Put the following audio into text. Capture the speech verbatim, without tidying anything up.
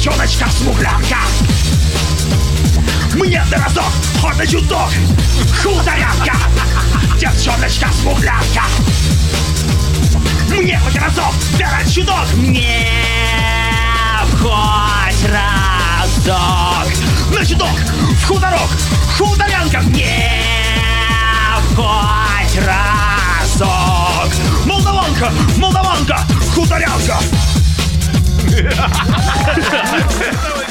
Девчоночка-смуглянка, мне на разок, хоть на чуток, хуторянка. Девчоночка-смуглянка, мне хоть разок, да на чуток. Мне хоть разок, на чуток, в хуторок, хуторянка. Мне хоть разок, молдаванка, молдаванка, хуторянка.